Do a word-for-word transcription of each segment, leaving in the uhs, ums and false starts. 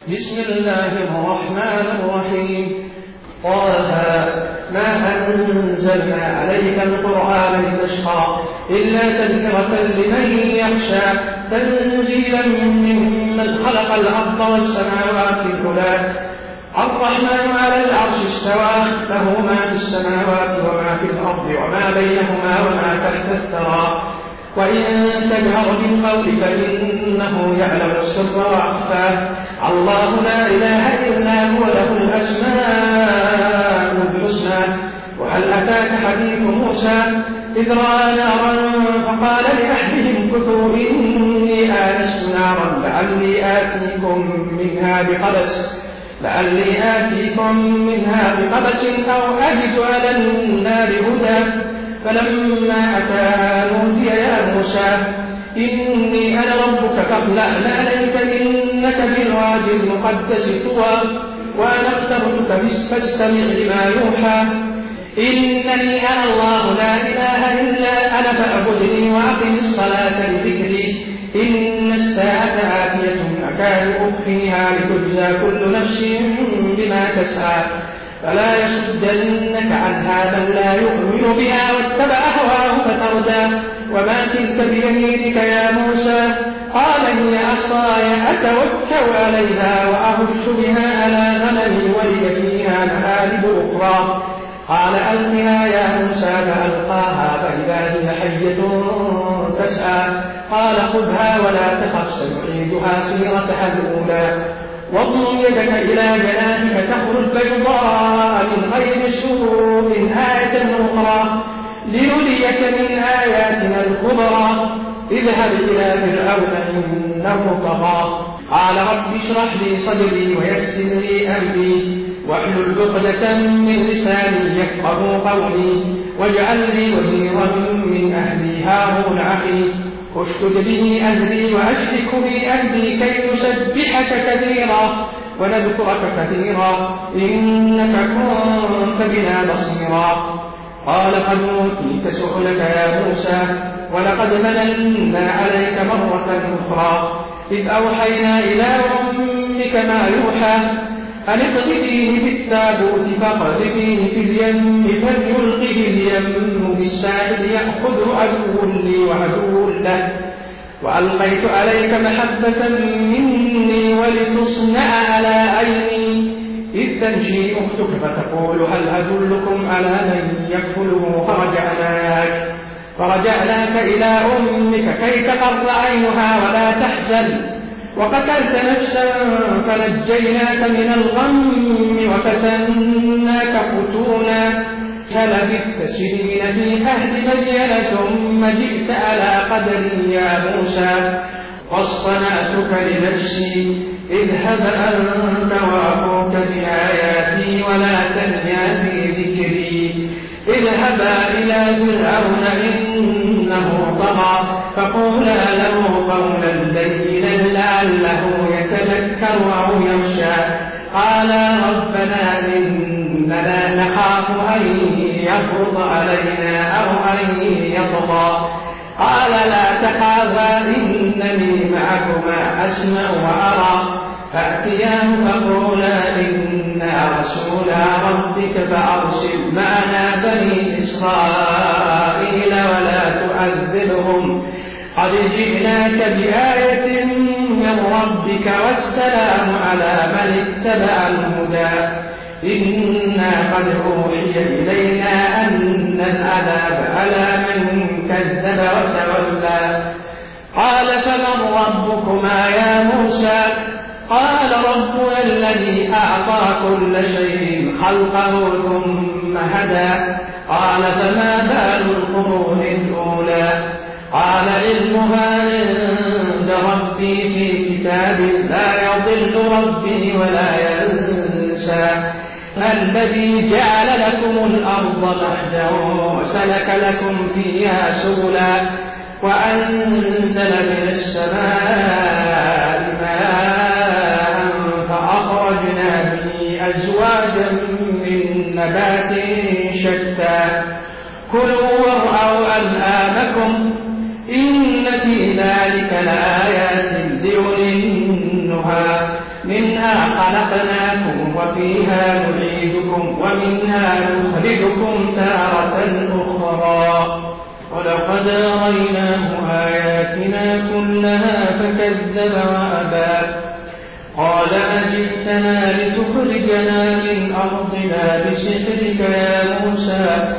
بسم الله الرحمن الرحيم. طه ما أنزلنا عليك القرآن لتشقى إلا تذكرة لمن يخشى تنزيلا ممن خلق الأرض والسماوات العلى الرحمن على العرش استوى له ما في السماوات وما في الأرض وما بينهما وما تحت الثرى وإن تجهر بالقول فإنه يعلم السر وأخفى الله لا إله إلا هو له الأسماء الحسنى. وهل أتاك حديث موسى إذ رأى نارا فقال لأهلهم كثوا إني آنست نارا لعلي آتيكم منها بقبس لعلي آتيكم منها بقبس أو أجد على النار هدى فلما أتاها نودي يا موسى إني أنا ربك فاخلع عليك إنك بالوادي المقدس طوى وأنا اخترتك فاستمع لما يوحى إنني أنا الله لا إله إلا أنا فاعبدني وأقم الصلاة لذكري إن الساعة آتية أكاد أخفيها لتجزى كل نفس بما تسعى فلا يصدنك عنها من لا يؤمن بها واتبع هواه فتردى وما تلك بيمينك يا موسى قال هي عصاي أتوكل عليها وأهش بها على غنمي ولي فيها مآرب أخرى قال ألقها يا موسى فألقاها فإذا هي حية تسعى قال خذها ولا تخف سنعيدها سيرتها الأولى واضم يدك إلى جناحك تخرج بيضاء من غير سوء آية أخرى لنريك من آياتنا الكبرى اذهب إلى فرعون إنه طغى قال رب اشرح لي صدري ويسر لي أمري واحلل عقدة من لساني يفقهوا قولي واجعل لي وزيرا من أهلي هارون أخي اشدد به أهلي وأشرك به أهلي كي نسبحك كثيرا ونذكرك كثيرا إنك كنت بنا بصيرا قال قد أوتيت سؤلك يا موسى ولقد مننا عليك مرة أخرى إذ أوحينا إلى أمك ما يوحى أن اقذفيه بالتابوت فاقذفيه في اليم فليلقه اليم بالساحل يأخذه عدو لي وعدو له وألقيت عليك محبة مني ولتصنع على عيني إذ تمشي أختك فتقول هل أدلكم على من يكفله فرجعناك فرجعناك إلى أمك كي تقر عينها ولا تحزن وقتلت نفسا فنجيناك من الغم وفتناك فتونا فلبثت سنين في أهل مدين ثم جئت على قدري يا موسى واصطنعتك لنفسي اذهب أنت وأخوك بآياتي ولا تنيا في ذكري اذهبا إلى فرعون إنه طغى فقولا له قولا لينا لعله يتذكر أو يخشى قالا ربنا إننا نخاف أن يفرط علينا أو أن يطغى قال لا تخافا إنني معكما أسمع وأرى فأتياه فقولا إنا رسولا ربك فأرسل معنا بني إسرائيل ولا تؤذبهم قد جئناك بآية من ربك والسلام على من اتبع الهدى إنا قد أوحي إلينا أن العذاب على من كذب وتولى قال فمن ربكما يا موسى قال ربنا الذي أعطى كل شيء خلقه ثم هدى قال فما بال القرون الأولى قال علمها عند ربي في كتاب لا يضل ربي ولا ينسى الذي جعل لكم الأرض مهدا وسلك لكم فيها سبلا وأنزل من السماء ماء فأخرجنا به أزواجا من نبات شتى كلوا وارعوا أنعامكم إن في ذلك لآيات لأولي النهى منها منها خلقناكم وفيها نعيدكم ومنها نخرجكم تارة أخرى ولقد أريناه آياتنا كلها فكذب وأبى قال أجئتنا لتخرجنا من أرضنا بسحرك يا موسى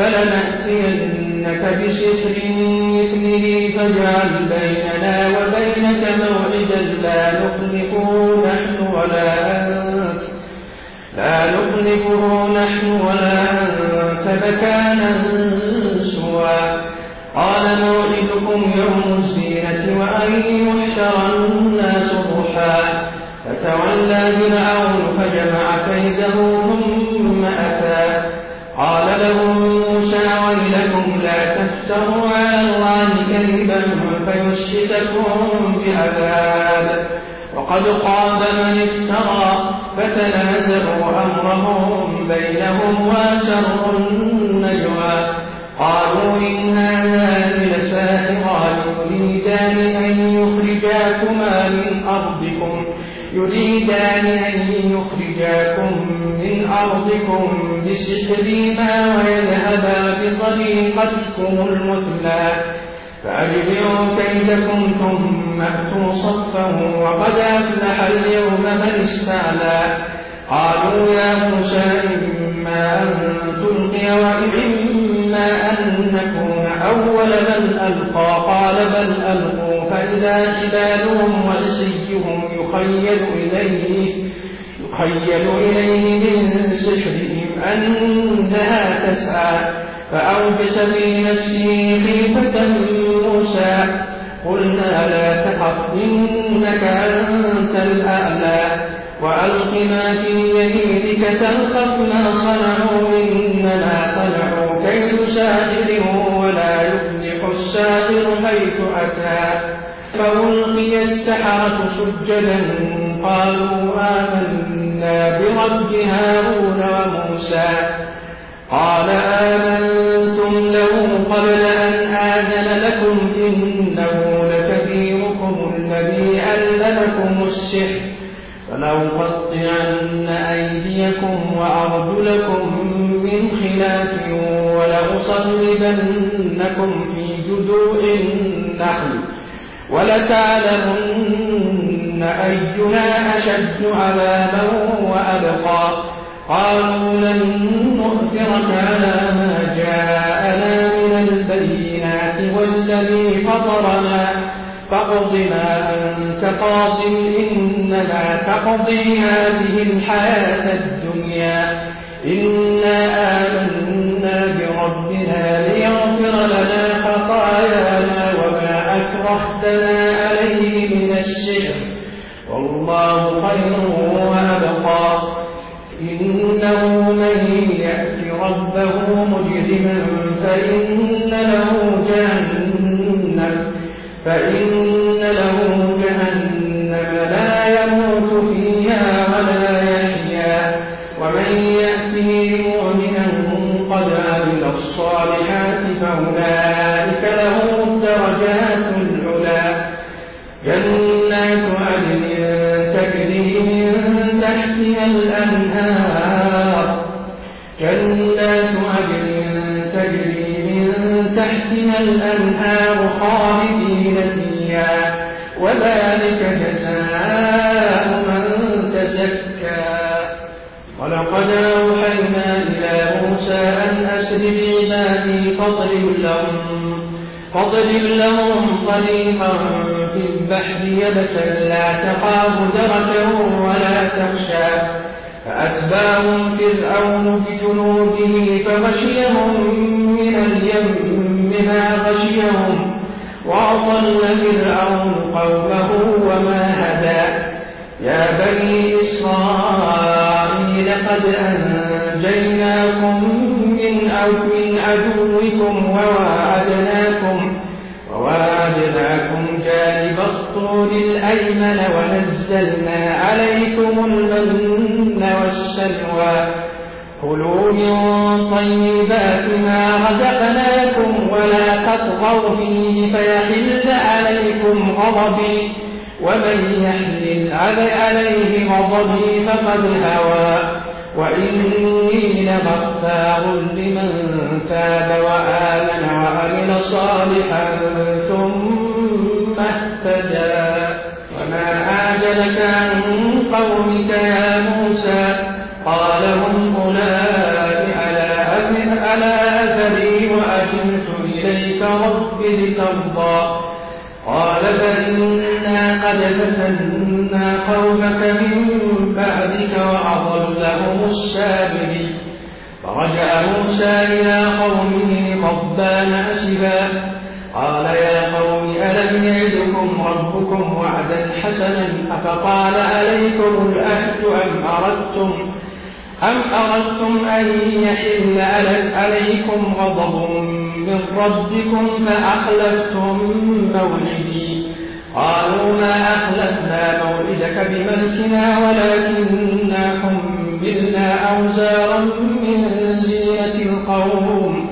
فلنأتينك بسحر مثله فاجعل بيننا وبينك موعدا لا نخلفه نحن ولا أنت لا نخلفه نحن ولا أنت مكانا سوى قال موعدكم يوم الزينة وأن يحشر الناس ضحى فتولى فرعون فجمع كيده ثم أتى قال لهم موسى ويلكم لا تفتروا على الله كذبا فيسحتكم بعذاب وقد خاب من افترى فتنازعوا أمرهم بينهم وأسروا النجوى قالوا إن هذان لساحران يريدان أن يخرجاكما من أرضكم يريدان أن يخرجاكم من أرضكم بسحرهما ويذهبا بطريقتكم المثلى فأجمعوا كيدكم ثم أتوا صفا وقد أفلح اليوم من استعلى قالوا يا موسى إما أن تلقي وإما أن نكون أول من ألقى قال بل ألقوا فإذا حبالهم وعصيهم يخيل إليه يخيل إليه من سحرهم أنها تسعى فأوجس في نفسه خيفة موسى قلنا لا تخف إنك أنت الأعلى وألق ما في يمينك تلقف ما صنعوا إنما صنعوا كيد ساحر ولا يفلح الساحر حيث أتى فألقي السحرة سجدا قالوا آمنا برب هارون وموسى قال آمنتم له قبل أن آذن لكم إنه لكبيركم الذي علمكم السحر فلأقطعن أيديكم وأرجلكم من خلاف ولأصلبنكم في جذوع النخل ولتعلمن أينا أشد عذابا وأبقى قالوا لن نؤثرك على ما جاءنا من البينات والذي فطرنا فاقض ما أنت قاض إنما تقضي هذه الحياة الدنيا إنا آمنا بربنا ليغفر لنا خطايانا وما أكرهتنا عليه من السحر والله خير وأبقى إنه من يأت ربه مجرما فإن له جهنم فإن له جهنم لا يموت فيها ولا يحيا ومن يأته مؤمنا قد عمل الصالحات فأولئك لهم الدرجات العلى جنات عدن تجري من تحتها الأنهار جنات عدن تجري من تحتها الأنهار خالدين فيها وذلك جزاء من تزكى ولقد أوحينا إلى موسى أن أسر بعبادي فاضرب لهم فاضرب لهم طريقا في البحر يبسا لا تخاف دركا ولا تخشى فأتباهم فرعون بجنوده فغشيهم من اليم ما غشيهم وأضل فرعون قومه وما هدى يا بني إسرائيل قد أنجيناكم من أو من عدوكم وواعدناكم وواعدناكم جانب الطور الأيمن ونزلنا عليكم المن والسلوى كلوا من طيبات ما رزقناكم ولا تطغوا فيه فيحل عليكم غضبي ومن يحلل عليه غضبي فقد هوى وإني لغفار لمن تاب وآمن وعمل صالحا ثم اهتدى وما أعجلك عن قومك يا موسى قال هم أولئك على أثري وأتمت إليك رب لترضى قال فإنا قد فتنا قومك من بعدك وأضلهم السامري فرجع موسى إلى قومه غضبان أسفا قال يا قوم ألم يعدكم ربكم وعدا حسنا أفطال عليكم العهد أم أردتم أم أردتم أن يحل عليكم غضب من ربكم فأخلفتم موعدي قالوا ما أخلفنا موعدك بملكنا ولكننا حملنا أوزارا من زينة القوم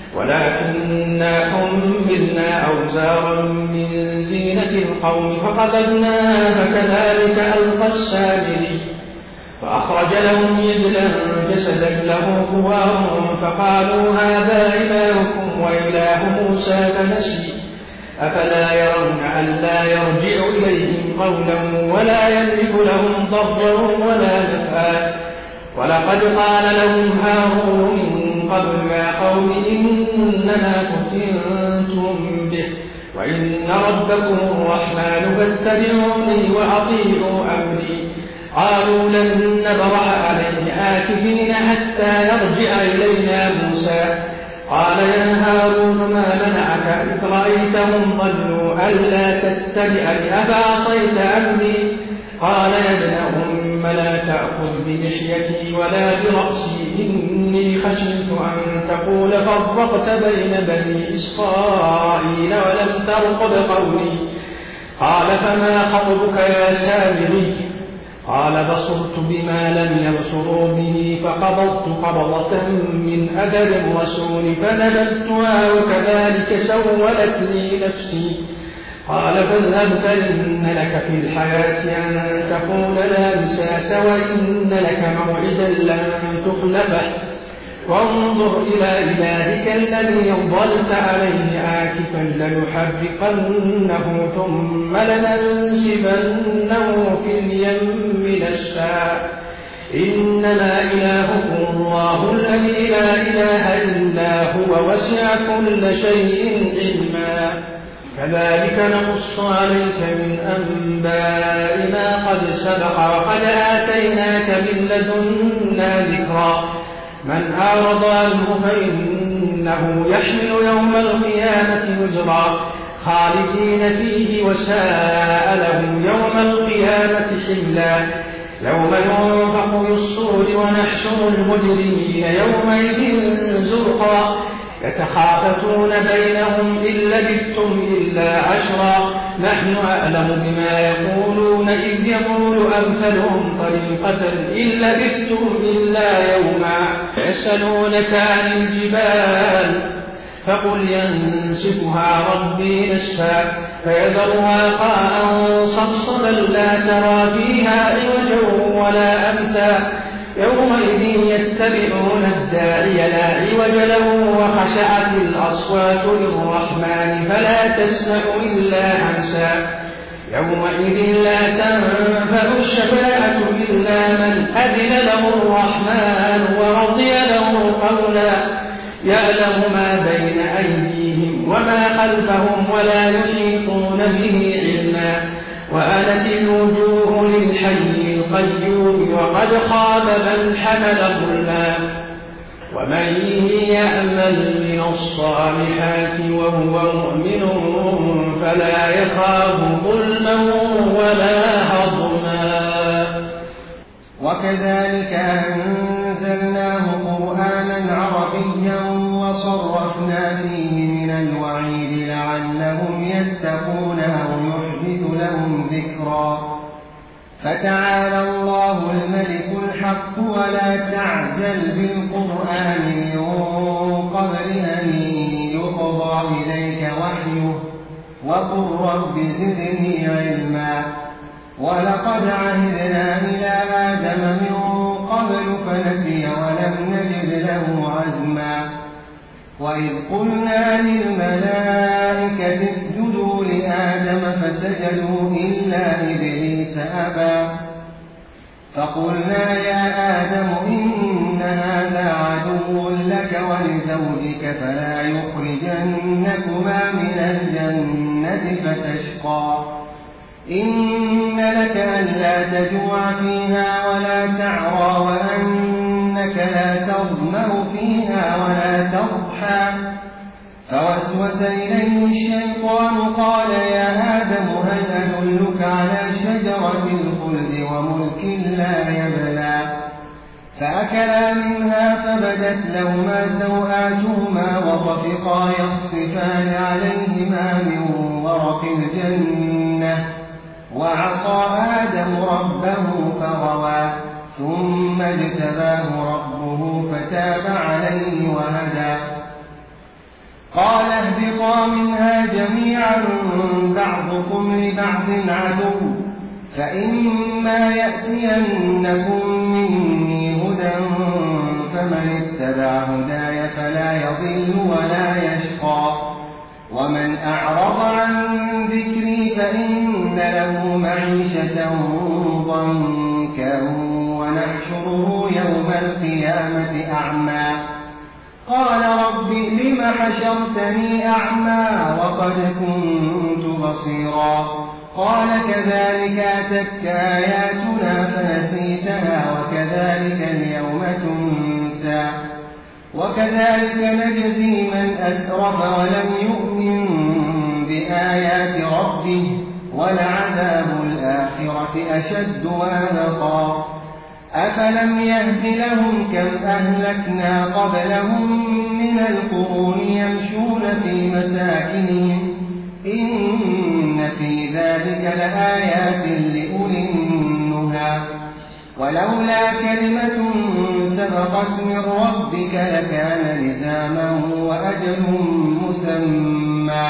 ولكننا حملنا أوزارا من زينة القوم فقذفناها فكذلك ألقى السامري فأخرج لهم عجلا جسدا له خوار فقالوا هذا إلهكم وإله موسى فنسي أفلا يرون ألا يرجع إليهم قولا ولا يملك لهم ضرا ولا نفعا ولقد قال لهم هارون من قبل يا قوم إنما فتنتم به وإن ربكم الرحمن فاتبعوني وأطيعوا أمري قالوا لن نبرح عليه آكفين حتى يرجع إلينا موسى قال يا هارون ما منعك إذ رأيتهم ضلوا ألا تتبعني أفعصيت أمري قال يا ابن أم لا تأخذ بلحيتي ولا برأسي إني خشيت أن تقول فرقت بين بني إسرائيل ولم ترقب قولي قال فما خطبك يا سامري قال بصرت بما لم يبصروا به فقبضت قبضة من أثر الرسول فنبذتها وكذلك سولت لي نفسي قال فاذهب فإن لك في الحياة أن تقول لا مساس وإن لك موعدا لن تخلفه وانظر إلى إلهك الذي ظلت عليه عاكفا لنحرقنه ثم لننسفنه في اليم نسفا إنما إلهكم الله الذي لا إله إلا هو وسع كل شيء علما كذلك نقص عليك من أنباء ما قد سبق وقد آتيناك من لدنا ذكرا من أعرض عنه فإنه يحمل يوم القيامة وزرا خالدين فيه وساء لهم يوم القيامة حملا يوم ينفخ في الصور ونحشر المجرمين يومئذ زرقا يتخافتون بينهم إن لبثتم إلا عشرا نحن أعلم بما يقولون إذ يقول أمثلهم طريقة إن لبثتم إلا يوما يسألونك عن الجبال فقل ينسفها ربي نسفا فيذرها قاعا صفصفا لا ترى فيها عوجا ولا أمتا يومئذ يتبعون الداعي لا عوج له وخشعت الأصوات للرحمن فلا تسمع إلا همسا يومئذ لا تنفع الشفاعة إلا من أذن له الرحمن ورضي له قولا يعلم ما بين أيديهم وما خلفهم ولا يحيطون به علما وآنت الوجوه للحي القيوم وقد خاب من حمل ظلما ومن يعمل من الصالحات وهو مؤمن فلا يخاف ظلما ولا هضما وكذلك أنزلناه قرآنا عربيا وصرفنا فيه من الوعيد لعلهم يتقون أو يحدث لهم ذكرا فتعالى الله الملك الحق ولا تعجل بالقرآن من قبل أن يقضى إليك وحيه وقل رب زدني علما. ولقد عهدنا إلى آدم من قبل فنسي ولم نجد له عزما. وإذ قلنا للملائكة اسجدوا لآدم فسجدوا إلا إبليس أبى. فقلنا يا آدم إن هذا عدو لك ولزوجك فلا يخرجنكما من الجنة فتشقى. إن لك ألا تجوع فيها ولا تعرى وأنك لا تظمأ فيها ولا تضحى. فوسوس إليه الشيطان قال يا آدم هل أدلك على شجرة الخلد وملك لا يبلى. فأكلا منها فبدت لهما سوآتهما وطفقا يخصفان عليهما من ورق الجنة. وعصى آدم ربه فغوى ثم اجتباه ربه فتاب عليه وهدى. قال اهبطا منها جميعا بعضكم لبعض عدو فإما يأتينكم مني هدى فمن اتبع هداي فلا يضل ولا يشقى. ومن أعرض عن ذكري فإن له معيشة ضنكا ونحشره يوم القيامة أعمى. قال رب لم حشرتني أعمى وقد كنت بصيرا. قال كذلك أتتك آياتنا فنسيتها وكذلك اليوم تنسى. وكذلك نجزي من أسرف ولم يؤمن بآيات ربه ولعذاب الآخرة أشد وأبقى. أفلم يهد لهم كم أهلكنا قبلهم من القرون يمشون في مساكنهم إن في ذلك لآيات لأولي النهى. ولولا كلمة سبقت من ربك لكان لزاما وأجل مسمى.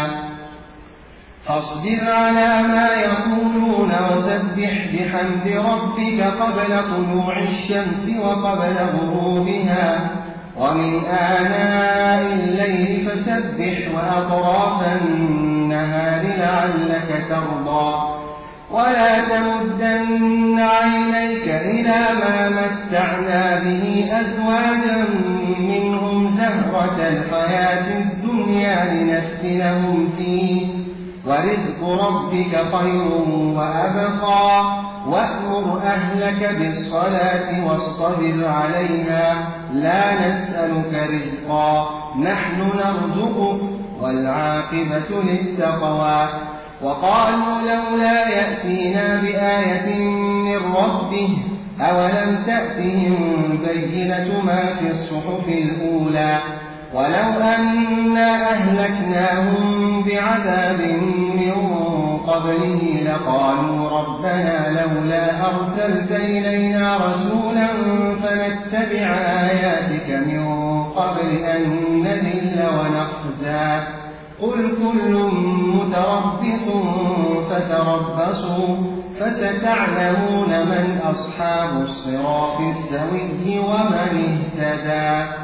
فاصبر على ما يقولون وسبح بحمد ربك قبل طلوع الشمس وقبل غروبها ومن آناء الليل فسبح وأطراف النهار لعلك ترضى. ولا تمدن عينيك إلى ما متعنا به أزواجا منهم زهرة الحياة الدنيا لنفتنهم فيه ورزق ربك خير وأبقى. وأمر أهلك بالصلاة واصطبر عليها لا نسألك رزقا نحن نرزقك والعاقبة للتقوى. وقالوا لولا يأتينا بآية من ربه أولم تأتهم بينة ما في الصحف الأولى. ولو أنا أهلكناهم بعذاب من قبله لقالوا ربنا لولا أرسلت إلينا رسولا فنتبع آياتك من قبل أن نذل ونخزى. قل كل متربص فتربصوا فستعلمون من أصحاب الصراط السوي ومن اهتدى.